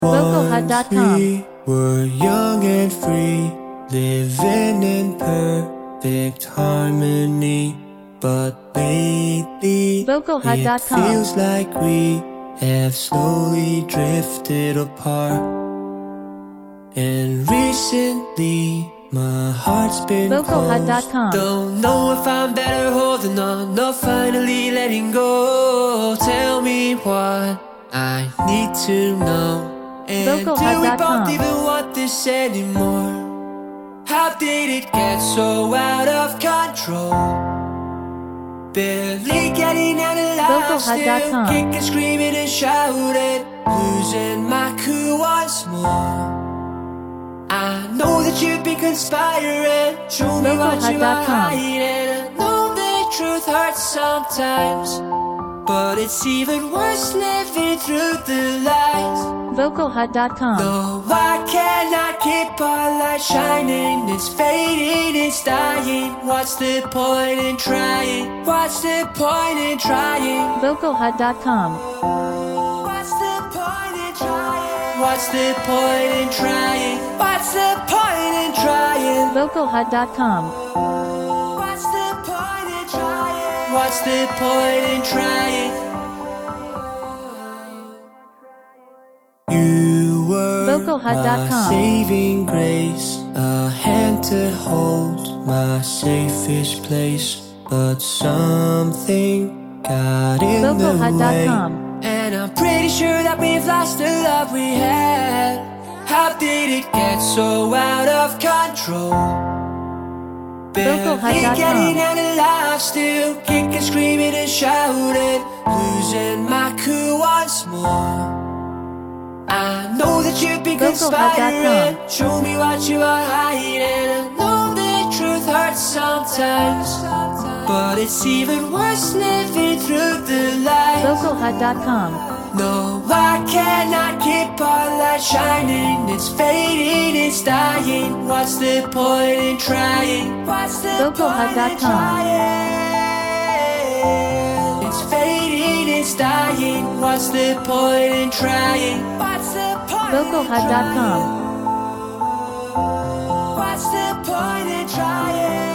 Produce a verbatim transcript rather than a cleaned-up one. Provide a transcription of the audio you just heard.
vocalhut dot com. Once we were young and free, living in perfect harmony. But lately, vocalhut dot com. it feels like we have slowly drifted apart. And recently, my heart's been vocalhut dot com. Don't know if I'm better holding on or finally letting go. Tell me what I need to know. And do we both even want this anymore? How did it get so out of control? Barely getting out alive, still kicking, screaming and shouting, losing my cool once more. I know that you've been conspiring, show me what you are hiding. I know the truth hurts sometimes, but it's even worse living through the lies. vocalhut dot com. No, I cannot keep our light shining. It's fading, it's dying. What's the point in trying? What's the point in trying? vocalhut dot com. What's the point in trying? What's the point in trying? What's the point in trying? vocalhut dot com. What's the point in trying? What's the point in trying? You were vocalhut dot com. my saving grace, a hand to hold my safest place. But something got in the vocalhut dot way, com. and I'm pretty sure that we've lost the love we had. How did it get so out of control? Barely getting out alive, still kicking, screaming and shouting, losing my cool once more. I know that you've been conspiring, show me what you are hiding. I know the truth hurts sometimes, but it's even worse living through the lies. vocalhut dot com. No, I cannot keep our light shining. It's fading, it's dying. What's the point in trying? What's the point in trying? It's fading, it's dying. What's the point in trying? What's the point vocalhut dot com. What's the point in trying?